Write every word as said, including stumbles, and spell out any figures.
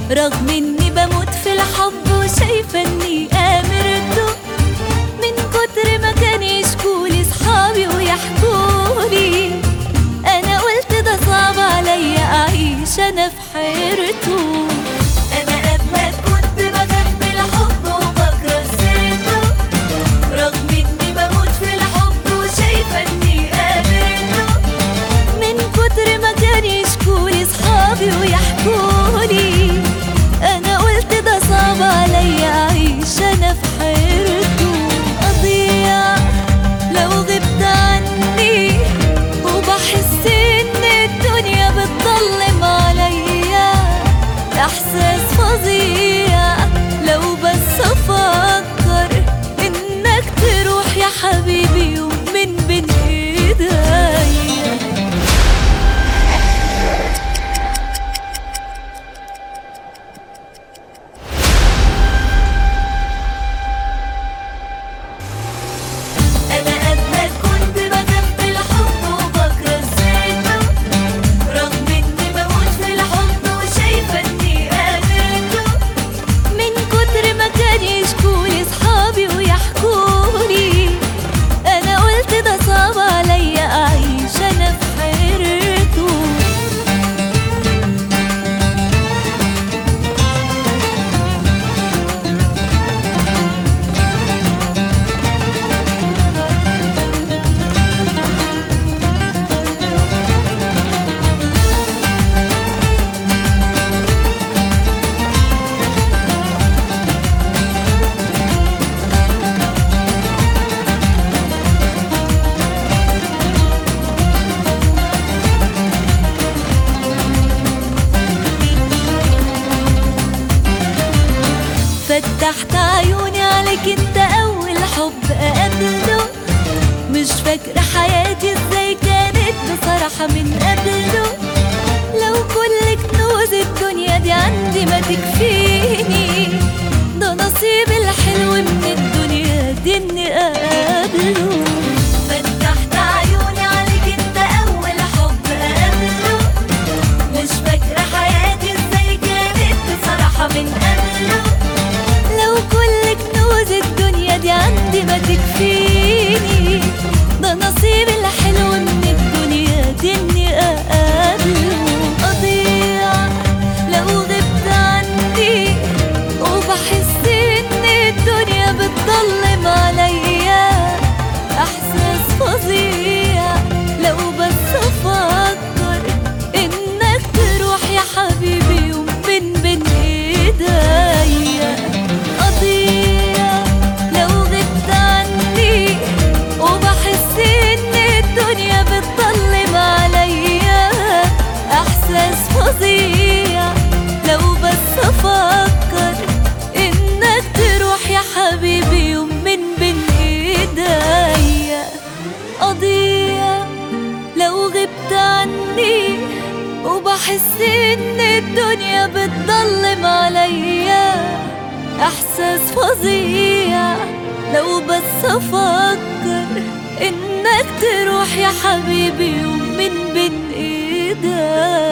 رغم اني بموت في الحب وشايفة اني امرته، من كتر ما كان يشكولي صحابي ويحكولي، انا قلت ده صعب عليا اعيش انا في حيرته. انا قبلك كنت بخاف من الحب وبكره سيرته، رغم اني بموت في الحب وشايفة اني امرته، من كتر ما كان يشكولي صحابي ويحكولي، انا قلت ده صعب عليا اعيش انا في حيرته. اضيع لو غبت عني، وبحس ان الدنيا بتضلم عليا، احساس فظيع لو بس افكر انك تروح يا حبيبي يوم من بين ايديا. فتحت عيوني عليك انت اول حب اقابله، مش فاكرة حياتي ازاي كانت بصراحة من قبله. لو كل كنوز الدنيا دي عندي ما تكفيني، ده نصيب الحلو من الدنيا دي اني اقابله. فتحت عيوني عليك انت اول حب اقابله، مش فاكرة حياتي ازاي كانت بصراحة من قبله. لو كل كنوز الدنيا دي عندي ما تكفيني، ده نصيب الحلو من الدنيا دي اني اقابله. اضيع لو غبت عني، وبحس ان الدنيا بتضلم عليا، احساس فظيع لو بس افكر انك تروح يا حبيبي يوم من بين ايديا. اضيع لو غبت عني، وبحس ان الدنيا بتضلم عليا، احساس فظيع لو بس افكر انك تروح يا حبيبي يوم من بين ايديا. اضيع لو غبت عني، وبحس ان الدنيا بتضلم عليا، احساس فظيع لو بس افكر انك تروح يا حبيبي يوم من بين ايديا.